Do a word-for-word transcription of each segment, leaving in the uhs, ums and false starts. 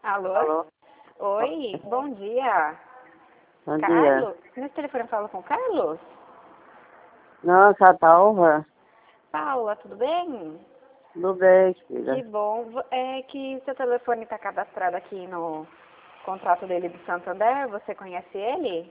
Alô? Alô? Oi, bom dia. Bom Carlos? dia. Nesse telefone eu falo com o Carlos? Não, Catalva? Paula, tudo bem? Tudo bem, Que filha. bom. V- É que seu telefone está cadastrado aqui no contrato dele do Santander. Você conhece ele?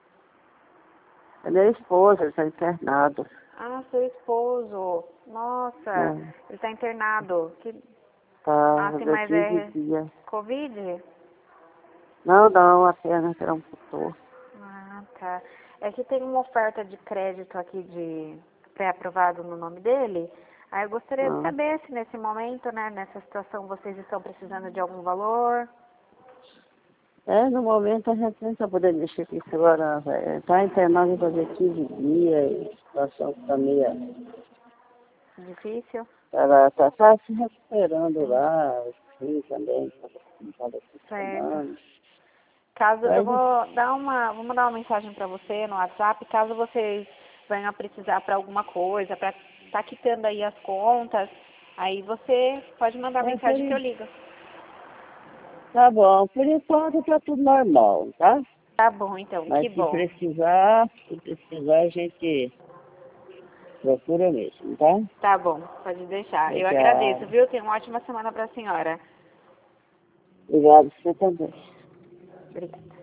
É minha esposa, ele está internado. Ah, seu esposo. Nossa, Né? ele está internado. Que... Tá, Ah, sim, já mas quinze é dias. Covid? Não, não, apenas era um putor. Ah, tá. É que tem uma oferta de crédito aqui de pré-aprovado no nome dele. Aí eu gostaria de Não. saber se nesse momento, né, nessa situação, vocês estão precisando de algum valor. É, no momento a gente não está podendo mexer com isso agora, velho. Está internado fazer quinze dias, e a situação está meio... Difícil? Ela está tá se recuperando lá, sim, também, cada Certo. semana. Caso eu Mas, vou dar uma, vou mandar uma mensagem para você no WhatsApp, caso vocês venham a precisar para alguma coisa, para estar quitando aí as contas, aí você pode mandar é, por mensagem que eu isso. ligo. Tá bom, por enquanto está tudo normal, tá? Tá bom, então, que Mas se bom. precisar, se precisar, a gente procura mesmo, tá? Tá bom, pode deixar. Eu agradeço, Obrigado. viu? Tenha uma ótima semana para a senhora. Obrigado, você também. Obrigada.